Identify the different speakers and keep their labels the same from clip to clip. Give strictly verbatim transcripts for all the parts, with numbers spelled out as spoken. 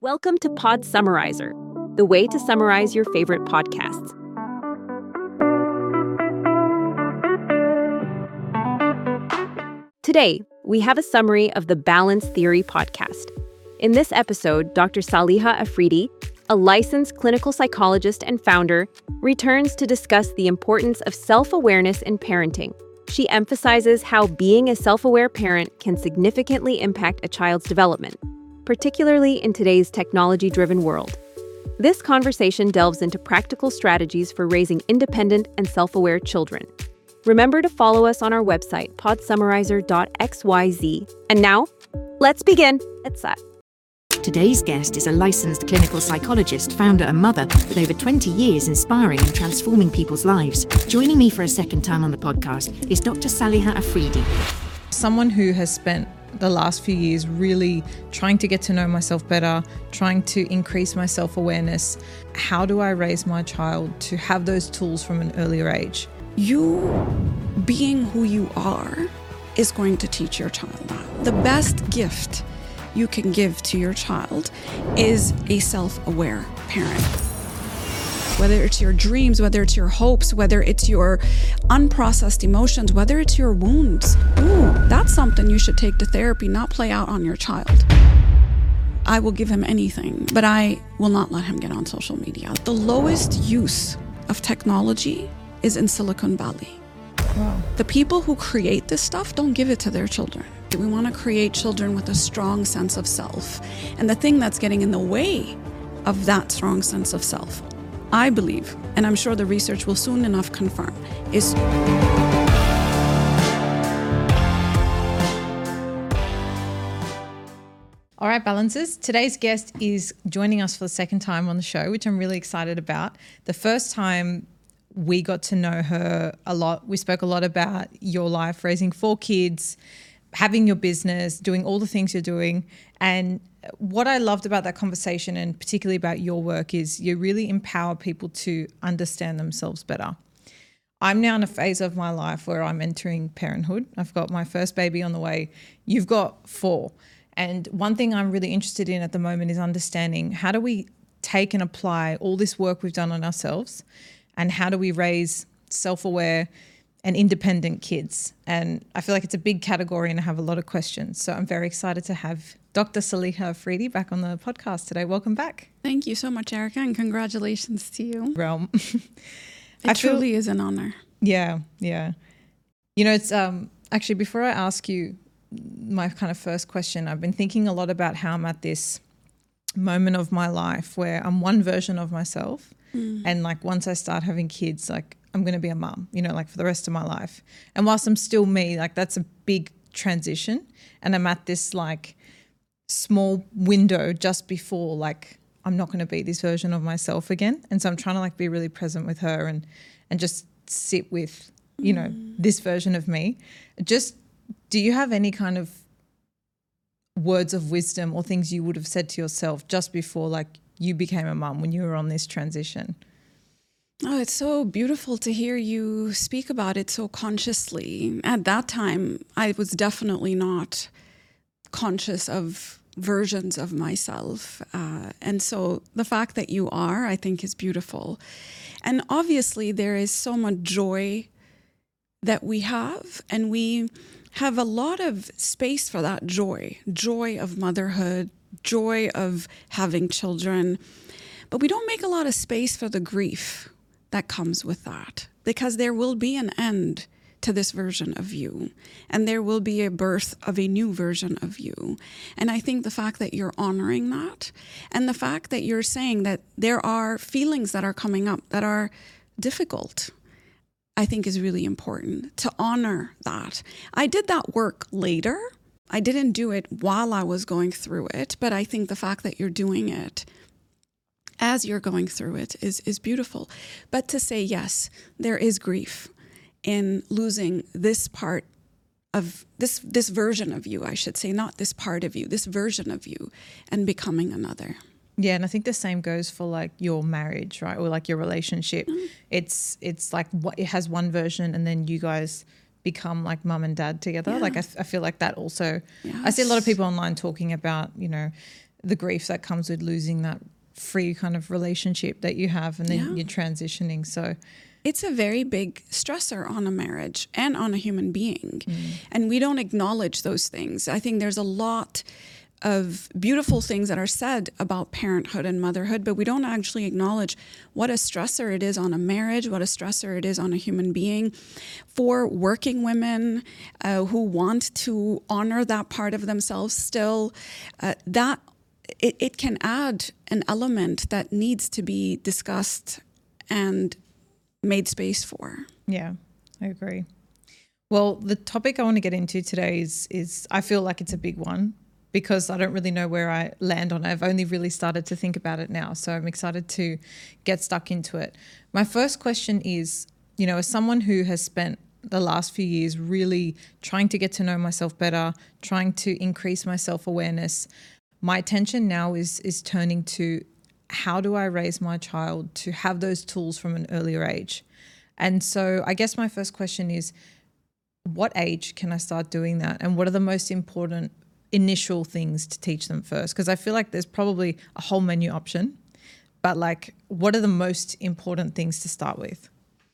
Speaker 1: Welcome to Pod Summarizer, the way to summarize your favorite podcasts. Today, we have a summary of the Balance Theory podcast. In this episode, Doctor Saliha Afridi, a licensed clinical psychologist and founder, returns to discuss the importance of self-awareness in parenting. She emphasizes how being a self-aware parent can significantly impact a child's development, particularly in today's technology-driven world. This conversation delves into practical strategies for raising independent and self-aware children. Remember to follow us on our website, pod summarizer dot x y z. And now, let's begin. It's that.
Speaker 2: Today's guest is a licensed clinical psychologist, founder and mother with over twenty years inspiring and transforming people's lives. Joining me for a second time on the podcast is Doctor Saliha Afridi.
Speaker 3: Someone who has spent the last few years really trying to get to know myself better, trying to increase my self-awareness. How do I raise my child to have those tools from an earlier age?
Speaker 4: You being who you are is going to teach your child that. The best gift you can give to your child is a self-aware parent. Whether it's your dreams, whether it's your hopes, whether it's your unprocessed emotions, whether it's your wounds. Ooh, that's something you should take to therapy, not play out on your child. I will give him anything, but I will not let him get on social media. The lowest use of technology is in Silicon Valley.
Speaker 3: Wow.
Speaker 4: The people who create this stuff don't give it to their children. We want to create children with a strong sense of self. And the thing that's getting in the way of that strong sense of self, I believe, and I'm sure the research will soon enough confirm, is
Speaker 3: All right, Balancers. Today's guest is joining us for the second time on the show, which I'm really excited about. The first time we got to know her a lot. We spoke a lot about your life, raising four kids, having your business, doing all the things you're doing. And what I loved about that conversation, and particularly about your work, is you really empower people to understand themselves better. I'm now in a phase of my life where I'm entering parenthood. I've got my first baby on the way. You've got four. And one thing I'm really interested in at the moment is understanding, how do we take and apply all this work we've done on ourselves, and how do we raise self-aware and independent kids? And I feel like it's a big category and I have a lot of questions. So I'm very excited to have Doctor Saliha Afridi back on the podcast today. Welcome back.
Speaker 4: Thank you so much, Erica, and congratulations to you.
Speaker 3: Realm.
Speaker 4: It
Speaker 3: I
Speaker 4: truly
Speaker 3: feel,
Speaker 4: is an honor.
Speaker 3: Yeah, yeah. You know, it's um actually, before I ask you my kind of first question, I've been thinking a lot about how I'm at this moment of my life where I'm one version of myself. Mm. And like once I start having kids, like I'm going to be a mum, you know, like for the rest of my life. And whilst I'm still me, like that's a big transition. And I'm at this like small window just before like I'm not going to be this version of myself again. And so I'm trying to like be really present with her and, and just sit with, you know, mm. this version of me. Just, do you have any kind of words of wisdom or things you would have said to yourself just before like you became a mum, when you were on this transition?
Speaker 4: Oh, it's so beautiful to hear you speak about it so consciously. At that time, I was definitely not conscious of versions of myself. Uh, and so the fact that you are, I think, is beautiful. And obviously, there is so much joy that we have, and we have a lot of space for that joy, joy of motherhood, joy of having children. But we don't make a lot of space for the grief that comes with that, because there will be an end to this version of you, and there will be a birth of a new version of you. And I think the fact that you're honoring that, and the fact that you're saying that there are feelings that are coming up that are difficult, I think is really important to honor that. I did that work later. I didn't do it while I was going through it, but I think the fact that you're doing it as you're going through it is, is beautiful. But to say, yes, there is grief in losing this part of this, this version of you, I should say, not this part of you, this version of you, and becoming another.
Speaker 3: Yeah, and I think the same goes for like your marriage, right? Or like your relationship. Mm. It's it's like what it has one version, and then you guys become like mum and dad together. Yeah. Like I, I feel like that also, yes. I see a lot of people online talking about, you know, the grief that comes with losing that free kind of relationship that you have, and then
Speaker 4: Yeah.
Speaker 3: you're transitioning. So
Speaker 4: It's a very big stressor on a marriage and on a human being. Mm. And we don't acknowledge those things. I think there's a lot of beautiful things that are said about parenthood and motherhood, but we don't actually acknowledge what a stressor it is on a marriage, what a stressor it is on a human being. For working women uh, who want to honor that part of themselves still, uh, that it, it can add an element that needs to be discussed and made space for.
Speaker 3: yeah, I agree. Well, the topic I want to get into today is, is I feel like it's a big one, because I don't really know where I land on it. I've only really started to think about it now. So I'm excited to get stuck into it. My first question is, you know, as someone who has spent the last few years really trying to get to know myself better, trying to increase my self-awareness, my attention now is is turning to how do I raise my child to have those tools from an earlier age? And so I guess my first question is, what age can I start doing that? And what are the most important initial things to teach them first? Because I feel like there's probably a whole menu option, but like, what are the most important things to start with?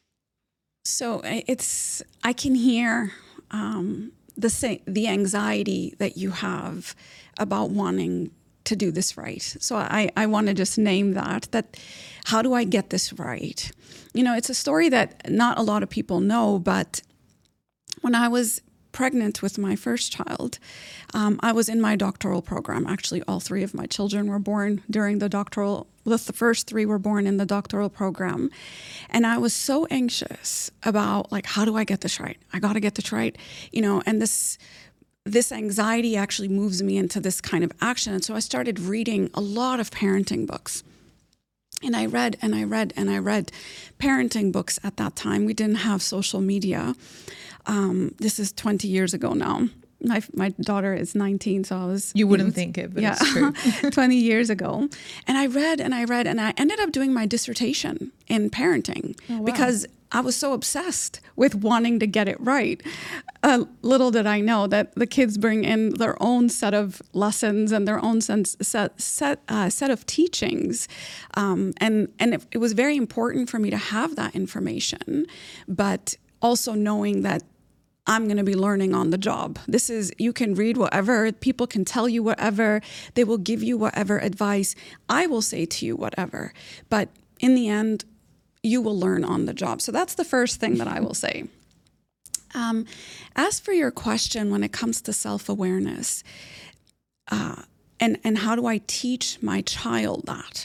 Speaker 4: So it's, I can hear um, the sa- the anxiety that you have about wanting to do this right. So I, I want to just name that, that how do I get this right? You know, it's a story that not a lot of people know, but when I was pregnant with my first child, um, I was in my doctoral program. Actually, all three of my children were born during the doctoral, well, the first three were born in the doctoral program. And I was so anxious about, like, how do I get this right? I got to get this right, you know, and this this anxiety actually moves me into this kind of action. And so I started reading a lot of parenting books. And I read and I read and I read parenting books at that time. We didn't have social media. Um, this is twenty years ago now. My my daughter is nineteen, so I was...
Speaker 3: You wouldn't
Speaker 4: you know,
Speaker 3: think it, but
Speaker 4: yeah,
Speaker 3: it's true.
Speaker 4: twenty years ago. And I read and I read and I ended up doing my dissertation in parenting
Speaker 3: Oh, wow.
Speaker 4: because I was so obsessed with wanting to get it right. Uh, little did I know that the kids bring in their own set of lessons and their own sense, set set, uh, set of teachings. Um, and and it, it was very important for me to have that information, but also knowing that I'm going to be learning on the job. This is, you can read whatever, people can tell you whatever, they will give you whatever advice. I will say to you whatever, but in the end, you will learn on the job. So that's the first thing that I will say. Um, as for your question, when it comes to self-awareness, uh, and, and how do I teach my child that?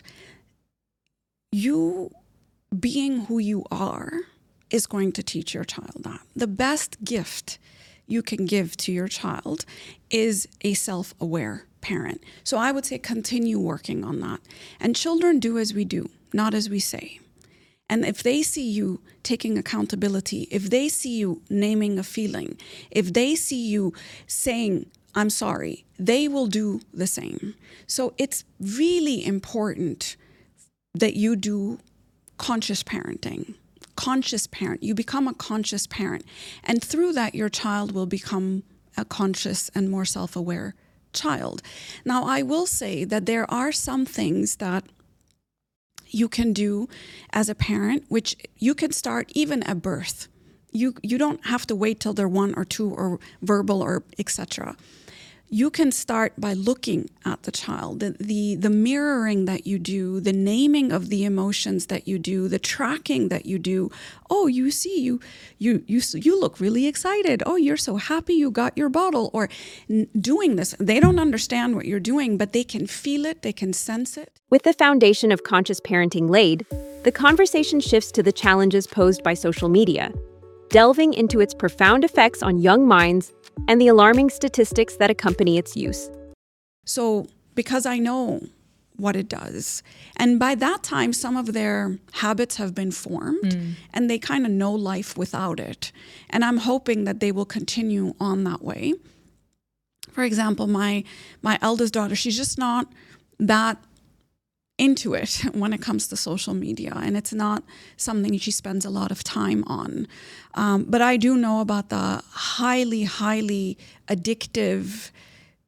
Speaker 4: You being who you are is going to teach your child that. The best gift you can give to your child is a self-aware parent. So I would say continue working on that. And children do as we do, not as we say. And if they see you taking accountability, if they see you naming a feeling, if they see you saying, I'm sorry, they will do the same. So it's really important that you do conscious parenting. Conscious parent. You become a conscious parent. And through that, your child will become a conscious and more self-aware child. Now, I will say that there are some things that you can do as a parent, which you can start even at birth. You you don't have to wait till they're one or two or verbal or et cetera. You can start by looking at the child, the, the the mirroring that you do, the naming of the emotions that you do, the tracking that you do. Oh, you see, you you you you look really excited. Oh, you're so happy you got your bottle. Or n- doing this, they don't understand what you're doing, but they can feel it, they can sense it.
Speaker 1: With the foundation of conscious parenting laid, the conversation shifts to the challenges posed by social media, delving into its profound effects on young minds and the alarming statistics that accompany its use.
Speaker 4: So, because I know what it does, and by that time, some of their habits have been formed, mm. and they kind of know life without it. And I'm hoping that they will continue on that way. For example, my my eldest daughter, she's just not that into it when it comes to social media, and it's not something she spends a lot of time on. Um, but I do know about the highly, highly addictive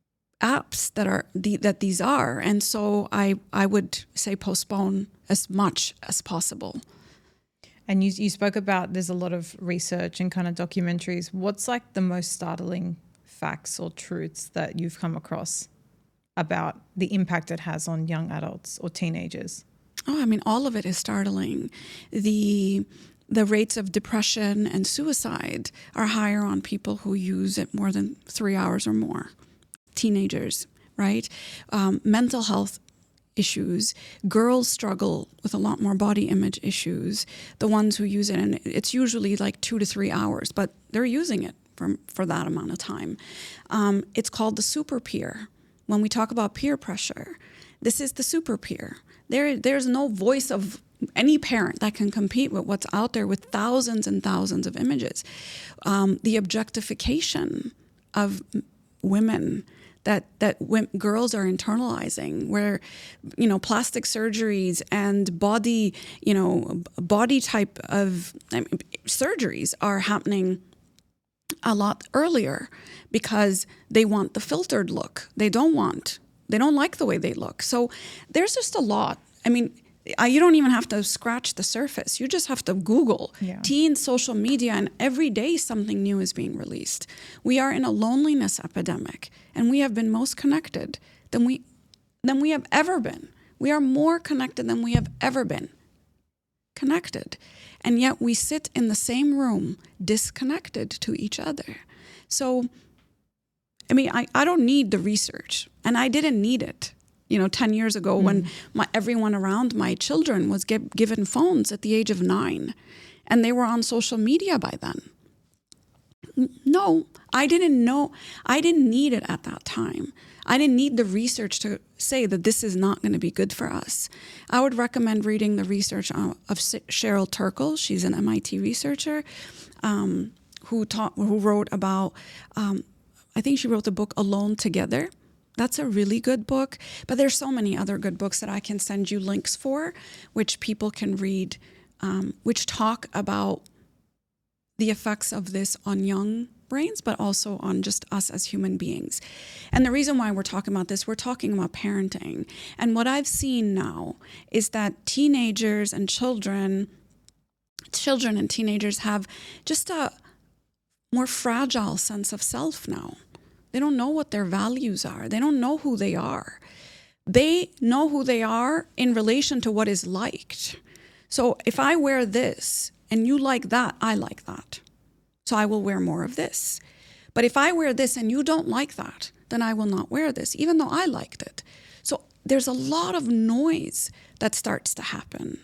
Speaker 4: apps that are the, that these are. And so I I would say postpone as much as possible.
Speaker 3: And you you spoke about there's a lot of research and kind of documentaries. What's like the most startling facts or truths that you've come across about the impact it has on young adults or teenagers?
Speaker 4: Oh, I mean, all of it is startling. The the rates of depression and suicide are higher on people who use it more than three hours or more. Teenagers, right? Um, mental health issues. Girls struggle with a lot more body image issues. The ones who use it, and it's usually like two to three hours, but they're using it for, for that amount of time. Um, it's called the super peer. When we talk about peer pressure, this is the super peer. There, there's no voice of any parent that can compete with what's out there with thousands and thousands of images. Um, the objectification of women that that w- girls are internalizing, where, you know, plastic surgeries and body, you know, body type of I mean, surgeries are happening a lot earlier because they want the filtered look. They don't want, they don't like the way they look. So there's just a lot. I mean, I, you don't even have to scratch the surface. You just have to Google
Speaker 3: yeah. teen
Speaker 4: social media, and every day something new is being released. We are in a loneliness epidemic, and we have been most connected than we than we have ever been. We are more connected than we have ever been connected. And yet we sit in the same room disconnected to each other. So, I mean, I, I don't need the research, and I didn't need it. You know, ten years ago, mm. when my, everyone around my children was get, given phones at the age of nine, and they were on social media by then. No, I didn't know. I didn't need it at that time. I didn't need the research to say that this is not going to be good for us. I would recommend reading the research of Cheryl Turkle. She's an M I T researcher um, who taught, who wrote about, um, I think she wrote the book Alone Together. That's a really good book, but there's so many other good books that I can send you links for, which people can read, um, which talk about the effects of this on young brains, but also on just us as human beings. And the reason why we're talking about this, we're talking about parenting. And what I've seen now is that teenagers and children, children and teenagers have just a more fragile sense of self now. They don't know what their values are. They don't know who they are. They know who they are in relation to what is liked. So if I wear this and you like that, I like that. So I will wear more of this. But if I wear this and you don't like that, then I will not wear this, even though I liked it. So there's a lot of noise that starts to happen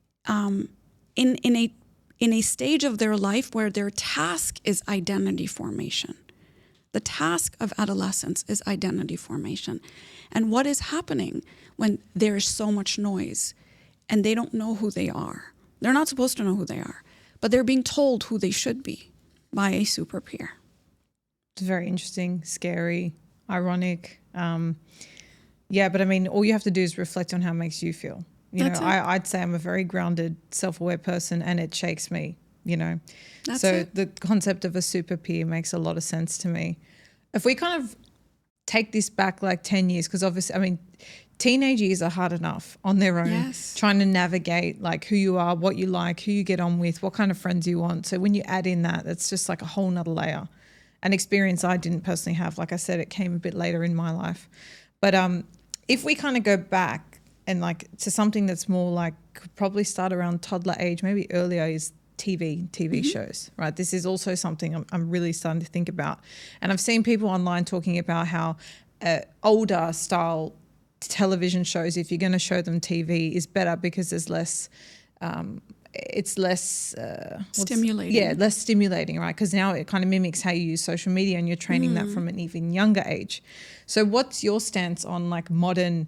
Speaker 4: um, in, in, a, in a stage of their life where their task is identity formation. The task of adolescence is identity formation. And what is happening when there is so much noise and they don't know who they are? They're not supposed to know who they are, but they're being told who they should be by a super peer.
Speaker 3: It's very interesting, scary, ironic. Um, yeah, but I mean, all you have to do is reflect on how it makes you feel. You
Speaker 4: That's
Speaker 3: know,
Speaker 4: it.
Speaker 3: I, I'd say I'm a very grounded, self-aware person, and it shakes me, you know.
Speaker 4: That's
Speaker 3: so
Speaker 4: it.
Speaker 3: the concept of a super peer makes a lot of sense to me. If we kind of take this back like ten years, because obviously, I mean, teenage years are hard enough on their own,
Speaker 4: Yes.
Speaker 3: trying to navigate like who you are, what you like, who you get on with, what kind of friends you want. So when you add in that, it's just like a whole nother layer. An experience I didn't personally have. Like I said, it came a bit later in my life. But um, if we kind of go back and like to something that's more like could probably start around toddler age, maybe earlier, is T V, T V mm-hmm. shows, right? This is also something I'm, I'm really starting to think about. And I've seen people online talking about how uh, older style television shows, if you're going to show them T V, is better because there's less, um, it's less uh,
Speaker 4: stimulating.
Speaker 3: Yeah, less stimulating, right? Because now it kind of mimics how you use social media, and you're training mm. that from an even younger age. So what's your stance on like modern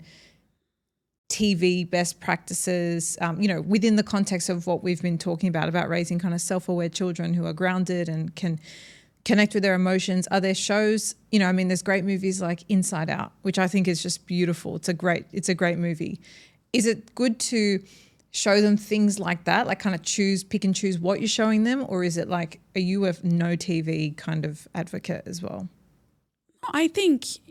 Speaker 3: T V best practices, um, you know, within the context of what we've been talking about, about raising kind of self-aware children who are grounded and can connect with their emotions? Are there shows, you know, I mean, there's great movies like Inside Out, which I think is just beautiful. It's a great, it's a great movie. Is it good to show them things like that, like kind of choose, pick and choose what you're showing them? Or is it like, are you a no T V kind of advocate as well?
Speaker 4: I think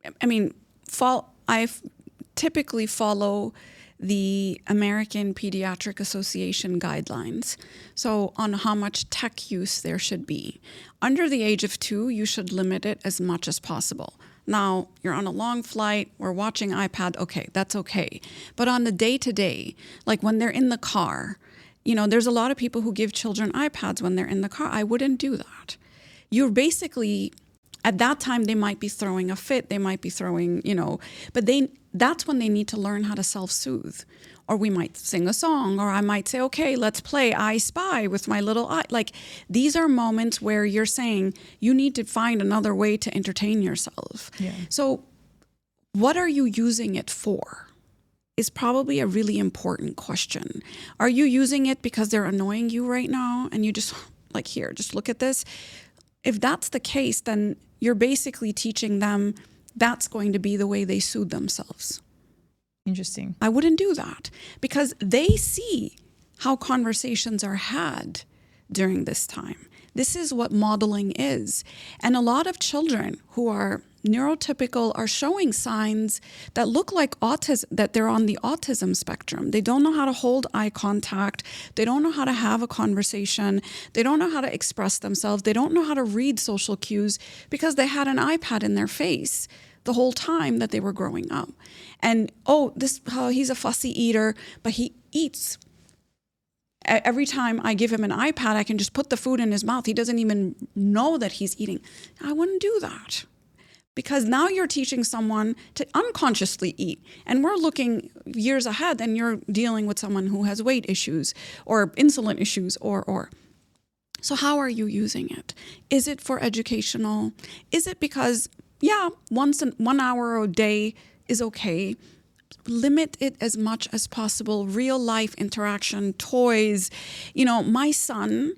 Speaker 4: I mean, fall, I typically follow the American Pediatric Association guidelines. So on how much tech use there should be. Under the age of two, you should limit it as much as possible. Now, you're on a long flight, we're watching iPad, okay, that's okay. But on the day-to-day, like when they're in the car, you know, there's a lot of people who give children iPads when they're in the car. I wouldn't do that. You're basically, at that time, they might be throwing a fit, they might be throwing, you know, but they that's when they need to learn how to self-soothe. Or we might sing a song, or I might say, okay, let's play I Spy with my little eye. Like, these are moments where you're saying you need to find another way to entertain yourself.
Speaker 3: Yeah.
Speaker 4: So what are you using it for is probably a really important question. Are you using it because they're annoying you right now and you just, like, here, just look at this? If that's the case, then you're basically teaching them that's going to be the way they soothe themselves.
Speaker 3: Interesting.
Speaker 4: I wouldn't do that because they see how conversations are had during this time. This is what modeling is. And a lot of children who are neurotypical are showing signs that look like autism, that they're on the autism spectrum. They don't know how to hold eye contact. They don't know how to have a conversation. They don't know how to express themselves. They don't know how to read social cues because they had an iPad in their face the whole time that they were growing up. And, oh, this uh, he's a fussy eater, but he eats. Every time I give him an iPad, I can just put the food in his mouth. He doesn't even know that he's eating. I wouldn't do that. Because now you're teaching someone to unconsciously eat. And we're looking years ahead and you're dealing with someone who has weight issues or insulin issues or, or. So how are you using it? Is it for educational? Is it because, yeah, once an, one hour a day is okay. Limit it as much as possible. Real life interaction, toys. You know, my son,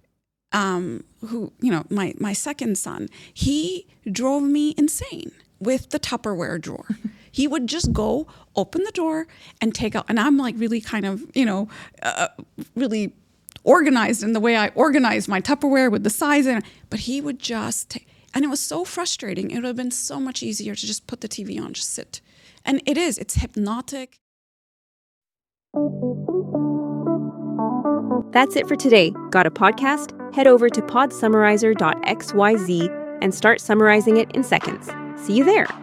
Speaker 4: um, who, you know, my, my second son, he drove me insane with the Tupperware drawer. He would just go open the door and take out, and I'm like really kind of, you know, uh, really organized in the way I organize my Tupperware with the size in it. But he would just take, and it was so frustrating. It would have been so much easier to just put the T V on, just sit. And it is, it's hypnotic.
Speaker 1: That's it for today. Got a podcast? Head over to podsummarizer dot x y z and start summarizing it in seconds. See you there.